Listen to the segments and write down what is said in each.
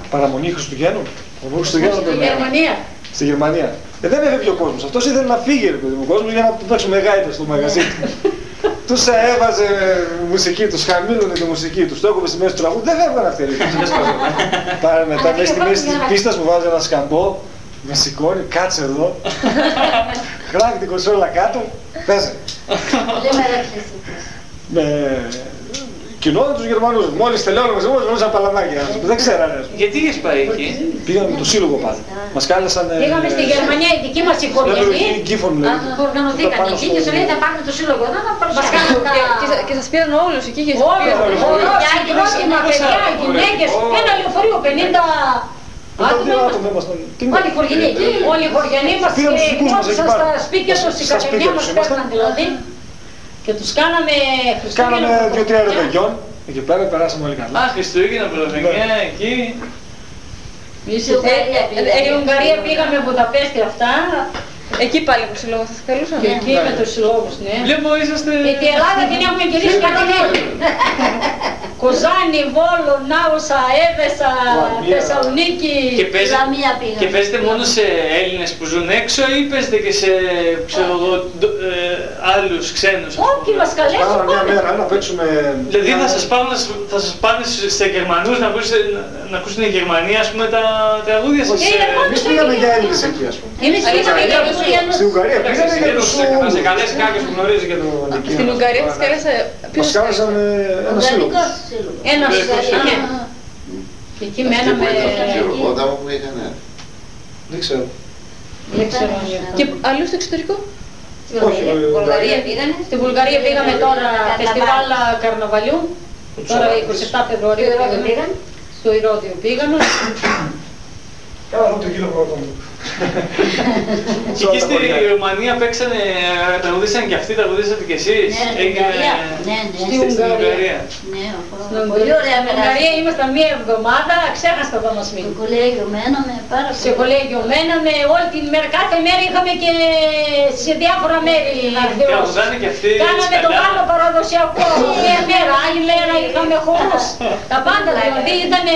Παραμονή Χριστουγέννων. Στη Γερμανία. Στη Γερμανία. Δεν έφευγε ο κόσμος. Αυτός ήθελε να φύγει ο κόσμος για να του παίξουμε γάιτες στο μαγαζί του. Τους έβαζε μουσική, τους χαμήλωνε τη μουσική τους, το έκοβε στη μέση του τραγούδι, δεν φεύγαν αυτοί. Πάρε μετά μέσα στη μέση της πίστας μου βάζει ένα σκαμπό, με σηκώνει, κάτσε εδώ, χράβει την κονσόλα κάτω, παίζε. Κοινότητα τους Γερμανούς. Μόλις τελειώνουμε μαζί μας, γνώρισαν παλαμάκια. Δεν ξέρανε. Γιατί είχες πάει εκεί? Πήγαμε με το σύλλογο πάλι. Μας κάλεσαν. Πήγαμε στη Γερμανία, η δική μας οικογένεια. Οργανωθήκαν εκεί και σου λέει θα πάρουμε το σύλλογο εδώ να παρουσιάσουμε. Και σας πήραν όλους εκεί και όλοι. Πρόστιμα, παιδιά, γυναίκες. Ένα λεωφορείο 50. Όλοι οι χωριανοί εκεί, όλοι οι χωριανοί μας γνώρισαν στα σπίτια τους, στην κατευνία μας πέρασαν δηλαδή. Και τους κάναμε Χριστούγεννα. Κάναμε 2-3 ρεβεγιόν, εκεί πέρα περάσαμε όλοι καλά. Α, Χριστούγεννα, Πρωτοβενιά, εκεί. Η Ουγγαρία πήγαμε Βουδαπέστη αυτά. Εκεί πάλι με τους συλλόγους σας καλούσαν. Και εκεί με τους συλλόγους, ναι. Βλέπω είσαστε... Γιατί η Ελλάδα την έχουμε γυρίσει κάτι άλλη. Κοζάνη, Βόλο, Νάουσα, Έβεσα, Θεσσαλονίκη, Λαμία πήγαμε. Και παίζετε μόνο σε Έλληνες που ζουν έξω ή παίζετε και σε, ξέρω εγώ, άλλους ξένους? Όχι, μας καλέσουν. Πάμε μια μέρα να παίξουμε... Δηλαδή θα σας πάνε σε Γερμανούς να ακούσουν οι Γερμανοί, ας πούμε, τα τραγούδια σας? Εμείς πήγαμε για Έλληνες εκεί, ας πούμε. Εμείς πήγαμε για τους Έλληνες. Στην Ουγγαρία πήγαμε για τους... Να σε καλέσει κάποιος που γνωρίζει και το αντικείμενο. Στην Ουγγαρία σας κάλεσε... Μας κάλεσαν ένα σύλλογο. Ένα σύλλογο. Και εκεί μέναμε... Δεν ξέρω. Και αλλού στο εξωτερικό? Στην Βουλγαρία πήγανε. Στη Βουλγαρία πήγαμε τώρα φεστιβάλ καρναβαλιού. Τώρα 27 Φεβρουαρίου πήγαν. Στο Ηρώδιο πήγαμε. Κάνα αυτό το κύριο πρώτο. Και εκεί στη Ρουμανία παίξανε, τραγουδήσαν και αυτοί, τραγουδήσατε κι εσείς? Στην Ουγγαρία. Πολύ ωραία. Στην Ουγγαρία ήμασταν μία εβδομάδα, ξέχασα το μας μείνει. Στο κολέγιο μέναμε πάρα πολύ. Σε κολέγιο μέναμε όλη την μέρα, κάθε μέρα είχαμε και σε διάφορα μέρη εκδηλώσεις. Κάναμε το άλλο παραδοσιακό, μία μέρα, άλλη μέρα είχαμε χώρους. Τα πάντα δηλαδή ήτανε...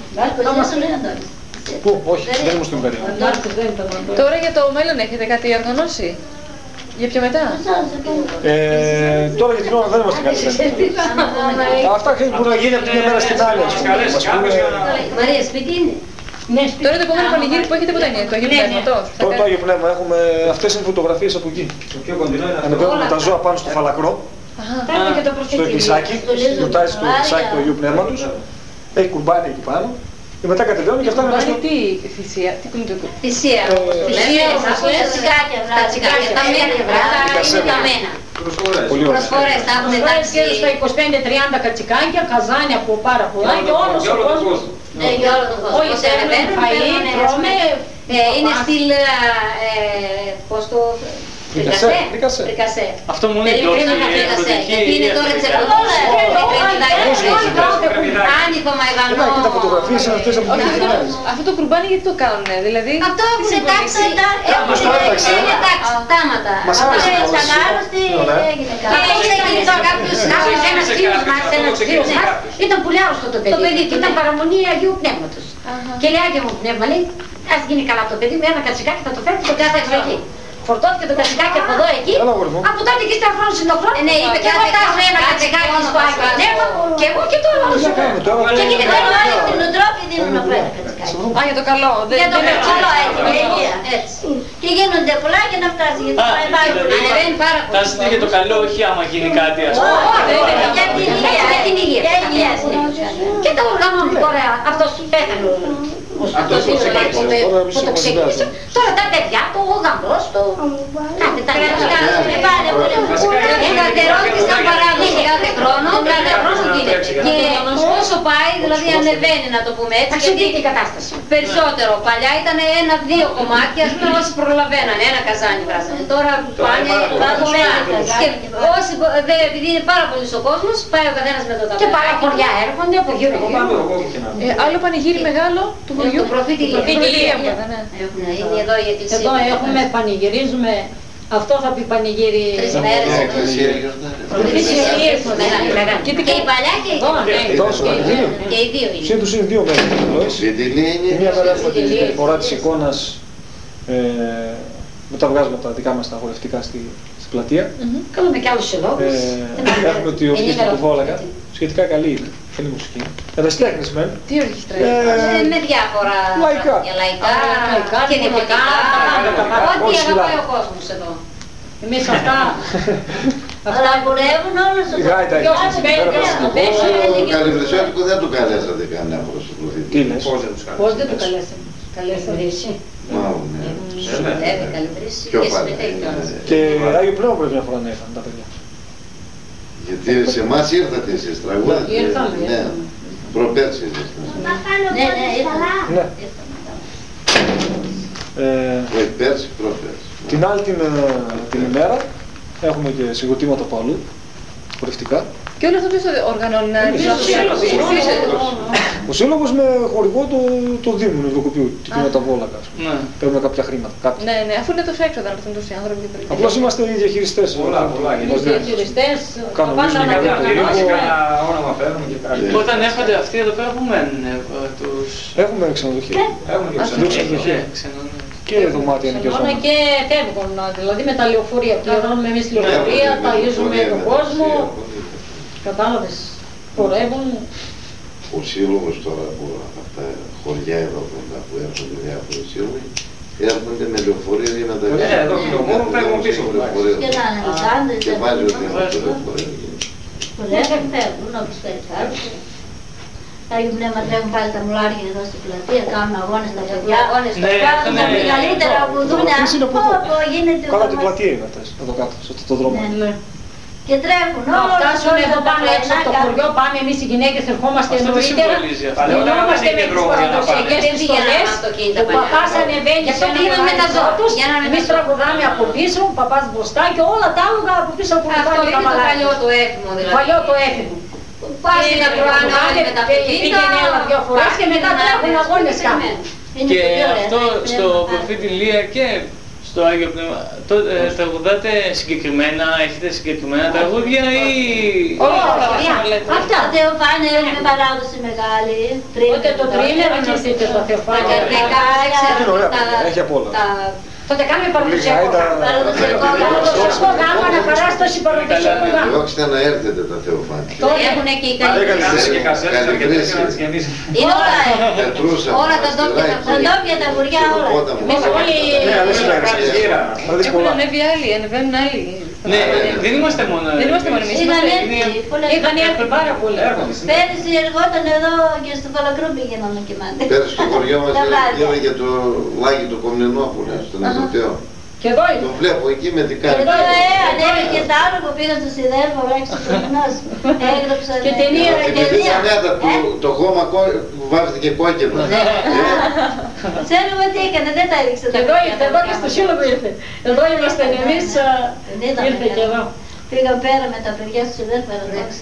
Πού, όχι, δεν ήμουν στην Ουγγαρία. Τώρα για το μέλλον έχετε κάτι οργανώσει? Για πιο μετά? Τώρα για την ώρα δεν είμαστε καλοί. Αυτά που να γίνει από την μια μέρα στην άλλη. Μαρία, σπίτι είναι. Τώρα το επόμενο πανηγύρι που έχετε ποτέ είναι το Αγίου Πνεύματος? Τώρα το Άγιο Πνεύμα έχουμε, αυτές είναι φωτογραφίες από εκεί. Ανεβαίνουμε τα ζώα πάνω στο φαλακρό, στο εκκλησάκι, γιορτάζει το εκκλησάκι του Αγίου Πνεύματος. Έχει κουρμπάνι εκεί πάνω. Και μετά κατεβαίνουμε και αυτά είναι στο... Τι θυσία, τι είναι το... Θυσία. Τα τσιγάκια, τα μένα, είναι τα μένα. Προσφορές, τα έχουν εντάξει. Στα 25-30 κατσικάκια, καζάνια από πάρα πολλά και όλος ο κόσμος. Για όλο τον κόσμο. Όλοι θέλουν φαΐ, τρώμε. Είναι στυλ, πώς το... Φρικασέ. Αυτό μου είναι το είναι τώρα τις εκδοχές. Άνοιγμα μαϊγανό. Και τα φωτογραφίες είναι αυτές από τις γυναίκες. Αυτό το κουρμπάνι γιατί το κάνουνε, δηλαδή... Αυτό έχουν εντάξει, είναι εντάξει, τάματα. Μας άρεσε ήταν άρρωστη, έγινε κάτι. Έγινε κάποιος, ένας φίλος μας, ήταν πολύ άρρωστο το παιδί και ήταν παραμονή Αγίου Πνεύματος. Και λέει Άγιο μου Πνεύμα, λέει, ας γίνει καλά το παιδί μου, ένα κατσικάκι θα το φέρει το κάθε εξοχή. Φορτώθηκε το κατσικάκι από εδώ εκεί, από τότε εκεί στα χρόνια συνοχρόνια. Ναι, είπε και εγώ τάζω ένα κατσικάκι στο Άγιο Πνεύμα και εγώ και τώρα όλος. Και εκεί δεν όλοι στην Ουντρόπη δίνουν από ένα κατσικάκι. Α, για το καλό. Για το καλό, έτσι. Και γίνονται πολλά για να φτάσει, γιατί ανεβαίνει πάρα πολύ. Φτάσετε για το καλό, όχι άμα γίνει κάτι, ας πούμε. Για την υγεία. Και το οργανώνουν τώρα, αυτός πέθανε. Αυτό που το ξεκίνησε. Τώρα τα παιδιά, το γαμπρός, το... Κάτι τα παιδιά. Ένα τερόκι σαν παράδοση κάθε χρόνο, κάθε χρόνο γίνεται. Και όσο πάει, δηλαδή ανεβαίνει να το πούμε έτσι, γιατί η κατάσταση. Περισσότερο. Παλιά ήταν ένα-δύο κομμάτια, ας πούμε όσοι προλαβαίνανε, ένα καζάνι βράζανε. Τώρα πάνε και όσοι, επειδή είναι πάρα πολύ ο κόσμος, πάει ο καθένας με το ταπέλα. Και πάρα χωριά έρχονται από γύρω. Άλλο πανηγύρι μεγάλο του χωριού. Το προφήτη Ηλία. Είναι εδώ η εκκλησία. Εδώ έχουμε, πανηγυρίζουμε. Αυτό θα πει πανηγύρι. 3 μέρες. Και η παλιά και η δύο. Και οι δύο είναι. Συν τους είναι δύο μέρες. Μία μέρα έχουμε την φορά της εικόνας με τα βγάσματα δικά μας τα χορευτικά στην πλατεία. Κάνουμε και άλλους συλλόγους. Έχουμε τη ορχήστρα του Βόλαγα, σχετικά καλή είναι, καλή μουσική. Ερασιτέχνες μεν. Τι ορχήστρα Με διάφορα λαϊκά και δημοτικά, ό,τι αγαπάει ο κόσμος εδώ. Εμείς αυτά. Αλλά κουρεύουν όλους τους Το Καλυβρεσιώτικο δεν το καλέσατε κανένα προσωπλωθήτη. Τι λες? Πώς δεν το καλέσαμε? Καλέσαμε εσύ. Μάλλον, ναι. Συμμετεύει Καλυβρέση Πιο και πάντα. συμμετέχει κιόλας. Και Άγιο Πνεύμα πρέπει μια φορά να ήρθαν τα παιδιά. Γιατί σε εμάς ήρθατε εσείς τραγούδατε. Ήρθαμε. Ναι, προπέρσι ήσασταν. Ναι, ήρθαμε. Ναι. Όχι, πέρσι, προπέρσι. Την άλλη την ημέρα έχουμε και συγκροτήματα από αλλού, χορευτικά. Και όλο αυτό ποιος το οργανώνει, Ο σύλλογος με χορηγό το Δήμου Νευλοκοπίου, την κοινότητα Βόλαγα. Παίρνουμε κάποια χρήματα. Ναι, ναι, αφού είναι τόσο έξοδα να έρθουν τόσοι άνθρωποι. Απλώς είμαστε οι διαχειριστές. Οι διαχειριστές, Κανονίζουμε πάντα να για το κάνουμε. Όταν έρχονται αυτοί εδώ πέρα που μένουν, τους... Έχουμε ξενοδοχεία. Δύο ξενοδοχεία. Και δωμάτια νοικιαζόμενα. Και φεύγουν, δηλαδή με τα λεωφορεία. Πληρώνουμε εμείς λεωφορεία, ταΐζουμε τον κόσμο. Κατάλαβες, πορεύουν. Ο σύλλογος τώρα από τα χωριά εδώ που έρχονται διάφοροι σύλλογοι, έρχονται με λεωφορεία για να τα βγάλουν. Εδώ μόνο παίρνουν πίσω. Και να αναλυσάνονται. Και βάζει ο Θεός το λεωφορείο. Πορεύουν, φεύγουν όπως περιφέρουν. Άγιο Πνεύμα τρέχουν πάλι τα μουλάρια εδώ στην πλατεία, κάνουν αγώνες τα παιδιά. Κάνουν τα μεγαλύτερα που δουν αυτό γίνεται. Καλά την πλατεία είναι αυτές, εδώ κάτω, σε αυτό το δρόμο. Και τρέχουν να φτάσουν εδώ πάνω έξω από το χωριό, πάμε εμείς οι γυναίκες, ερχόμαστε νωρίτερα. Μιλόμαστε με τις παραδοσιακές πιστολές, ο παπάς ανεβαίνει σε ένα γράμμα, εμείς τραγουδάμε από πίσω, ο παπάς μπροστά και όλα τα άλογα από πίσω από αυτό είναι το παλιό το έθιμο δηλαδή. Παλιό το έθιμο. Πας στην ακροανάλη με τα παιδιά, πήγαινε άλλα δύο φορές και μετά τρέχουν αγώνες κάνουν. Και αυτό στο προφήτη Λία και στο Άγιο Πνεύμα, τραγουδάτε συγκεκριμένα, έχετε συγκεκριμένα τραγούδια ή... Αυτά. Το Θεοφάνη έχουμε παράδοση μεγάλη. Ούτε το τρίμερο να στείλετε το Θεοφάνη. Τα καρδικά, έχει απ' όλα. Τότε κάνουμε παραδοσιακό γάμο. Παραδοσιακό γάμο, αναπαράσταση παραδοσιακού γάμου. Διώξτε να έρθετε τα Θεοφάνη. Τώρα έχουν και οι Καλυβρέση. Είναι όλα τα ντόπια, τα βουριά, όλα. Εμείς όλοι... Έχουν ανέβει άλλοι, ανεβαίνουν άλλοι. Ναι, δεν είμαστε μόνο εμείς. Είχαν έρθει πάρα πολύ. Πέρυσι εργόταν εδώ και στο Φαλακρό πήγαιναν να κοιμάται. Πέρυσι στο χωριό μας είδα για το λάγι του Κομνηνόπουλου, στον Εζωτέο. Και εδώ είναι. Το βλέπω εκεί με την Και εδώ ανέβηκε τα άλλο που πήγαν στο Σιδέρβο, βράξει το γνώσι. Έγραψαν. Και ταινία. Το χώμα που βάζετε και κόκκινο. Ξέρουμε τι έκανε, δεν τα έδειξε. Και εδώ ήρθε, εδώ και στο σύλλογο ήρθε. Εδώ είμαστε εμείς, ήρθε και εδώ. Πήγα πέρα με τα παιδιά στο Σιδέρβο,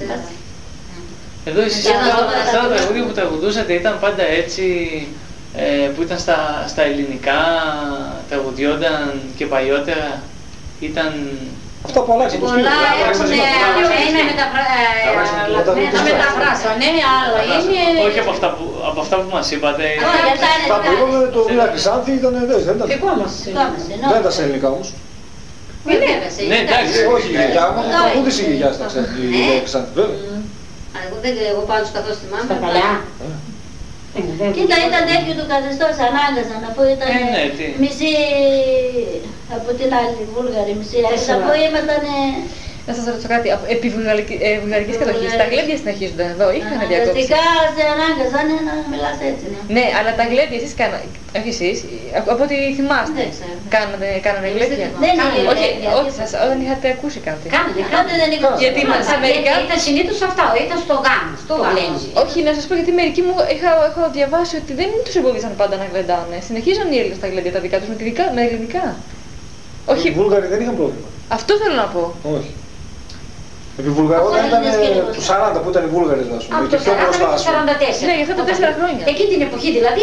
εδώ εσείς αυτά τα τραγούδια που τραγουδούσατε ήταν πάντα έτσι, που ήταν στα ελληνικά, τραγουδιόνταν και παλιότερα, ήταν... Αυτά που αλλάξαν το στήλο. Πολλά είναι μεταφράσανε, άλλα είναι... Όχι από αυτά που μας είπατε. Αυτά που είπαμε, το Βίλα Χρυσάνθη ήταν δεν ήταν. Δικό μας. Δεν ήταν σε ελληνικά όμως. Ναι, εντάξει. Όχι, η γιαγιά μου, τραγούδισε η γιαγιά στα ξέρετε, η Βίλα Χρυσάνθη, βέβαια. Εγώ πάντως καθώς θυμάμαι. Στα παλιά. Κοίτα, ήταν τέτοιο του καθεστώς, ανάγκαζαν, αφού ήταν μισή από την άλλη Βούλγαρη, μισή αφού ήμασταν... Να σας ρωτήσω κάτι, επί βουλγαρικής κατοχής, τα γλέντια συνεχίζονται εδώ ή είχαν διακόψει? Ουσιαστικά σε ανάγκαζαν να μιλάς έτσι, ναι. Ναι, αλλά τα γλέντια εσείς κάνατε, όχι εσείς, από ό,τι θυμάστε, κάνανε γλέντια? Δεν είναι γλέντια. Όχι σας, όταν είχατε ακούσει κάτι. Τότε δεν είχα ακούσει. Γιατί μας Αμερικά... Ήταν συνήθως αυτά, ήταν στο γάμο, στο γλέντι. Όχι, να σας πω γιατί μερικοί μου έχω διαβάσει ότι δεν τους εμποδίσαν πάντα να γλεντάνε. Συνεχίζαν οι Έλληνες τα γλέντια τα δικά τους με ελληνικά. Οι Βούλγαροι δεν είχαν πρόβλημα. Αυτό θέλω να πω. Όχι. Επί Βουλγαρία, όταν ήταν του 40 που ήταν οι Βούλγαροι, ας πούμε. Από το 40 μέχρι το 44. Ναι, για αυτά τα 4 χρόνια. Εκεί την εποχή δηλαδή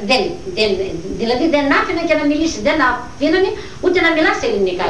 δεν άφηναν και να μιλήσει, δεν αφήνανε ούτε να μιλάς ελληνικά.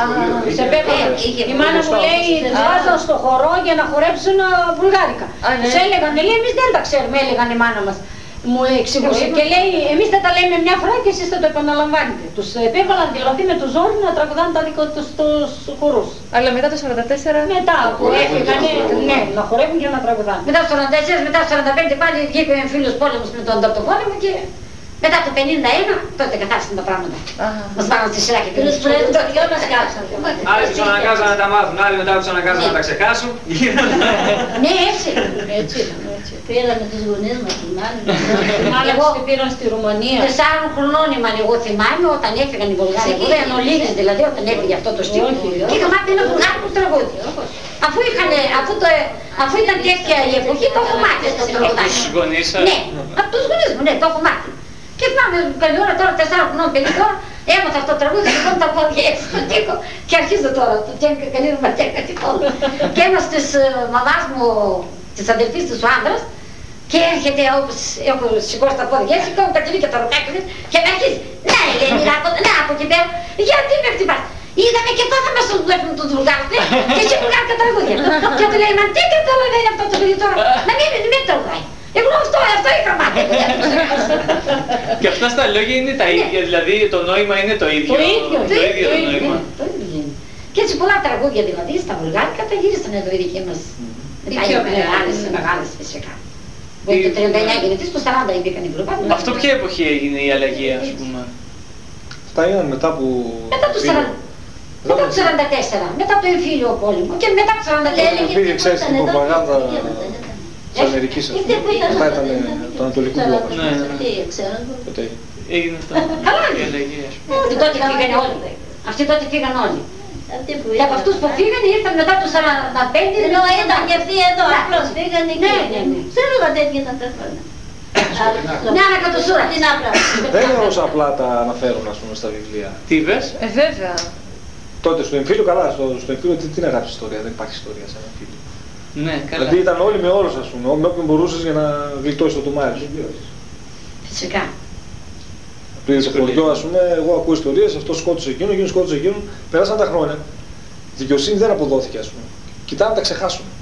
Η μάνα μου λέει, τους βάζαν στο χορό για να χορέψουν βουλγάρικα. Τους έλεγαν, λέει, εμείς δεν τα ξέρουμε, έλεγαν η μάνα μας. Μου εξηγούσε και λέει, εμείς θα τα λέμε μια φορά και εσείς θα το επαναλαμβάνετε. Τους επέβαλαν δηλαδή με το ζόρι να τραγουδάνε τα δικά τους χορούς. Αλλά μετά το 44... Μετά που έφυγαν, ναι, να χορεύουν και να τραγουδάνε. Μετά το 44, μετά το 45 πάλι βγήκε ο εμφύλιος πόλεμος με τον Ανταρτοπόλεμο και μετά το 51 τότε καθάρισαν τα πράγματα. Μας βάλαν στη σειρά και πήραν τους πρέτους, τότε και μας κάτσαν. Άλλοι τους αναγκάζαν να τα μάθουν, άλλοι μετά τους αναγκάζαν να τα ξεχάσουν. Ναι, έτσι. Πήραμε τους γονείς μας, θυμάμαι. Εγώ πήραν στη Ρουμανία. 4 χρονών ήμουν, εγώ θυμάμαι όταν έφυγαν οι Βουλγάροι. Εγώ δεν ολίγες δηλαδή όταν έφυγε αυτό το στίχο. Και είχα μάθει ένα βουλγάρικο τραγούδι. Αφού ήταν τέτοια η εποχή, το έχω μάθει στο τραγουδάκι. Από τους γονείς σας? Ναι, από τους γονείς μου, ναι, το έχω μάθει. Και θυμάμαι καλή ώρα τώρα, 4 χρονών, 50 ώρα, έμαθα αυτό το τραγούδι και τα πόδια έτσι στον τοίχο και αρχίζω τώρα, το τέγκα καλή ώρα ματέκα τυχόν. Και ένας της μαμάς μου, της αδελφής του άντρας, και έρχεται όπως έχω σηκώσει τα πόδια έτσι, κάνω τα κλειδί και τα ροκάκια και με αρχίζει. Ναι, λέει, ναι, από εκεί πέρα, γιατί με χτυπάς. Είδαμε και τώρα μας τον βλέπουμε τους Βουλγάρους, λέει, και εσύ Βουλγάρικα τραγούδια. Και του λέει, μα τι καταλαβαίνει αυτό το παιδί τώρα, να μην τραγουδάει. Εγώ αυτό είχα μάθει. Και αυτά στα λόγια είναι τα ίδια, δηλαδή το νόημα είναι το ίδιο. Το ίδιο το νόημα. Και έτσι πολλά τραγούδια δηλαδή στα Βουλγάρικα τα γύρισαν εδώ οι δικοί μας. Μεγάλες φυσικά. Το 39 γεννητής, το 40 μπήκαν οι Βουλγάροι. Αυτό ποια εποχή έγινε η αλλαγή, ας πούμε? Αυτά έγιναν μετά που... Μετά το 44, μετά το εμφύλιο πόλεμο και μετά το 44. Πήγε, ξέρεις, την προπαγάνδα της Αμερικής, ας πούμε. Μετά ήταν το Ανατολικό Μπλοκ. Ναι, έγινε αυτό. Η αλλαγή, ας πούμε. Αυτοί τότε φύγανε όλοι. Αυτοί τότε φύγαν όλοι. Και από αυτούς που φύγανε ήρθαν μετά το 45. Ενώ ήταν και αυτοί εδώ, απλώς φύγανε και ξέρουν τέτοια τα τέφανα. Μια ανακατοσούρα. Τι να πράξουν. Δεν είναι όσο απλά τα αναφέρουν, ας πούμε, στα βιβλία. Τι είπες? Βέβαια. Τότε στο εμφύλιο, καλά, στο εμφύλιο τι να γράψεις ιστορία, δεν υπάρχει ιστορία σε ένα εμφύλιο. Ναι, καλά. Δηλαδή ήταν όλοι με όλους, ας πούμε, με όποιον μπορούσες για να γλιτώσεις το τομάρι σου. Φυσικά. Πήγε σε χωριό, ας πούμε, εγώ ακούω ιστορίες, αυτό σκότωσε εκείνον, εκείνο σκότωσε εκείνον, περάσαν τα χρόνια. Η δικαιοσύνη δεν αποδόθηκε, ας πούμε. Κοιτάνε να τα ξεχάσουν.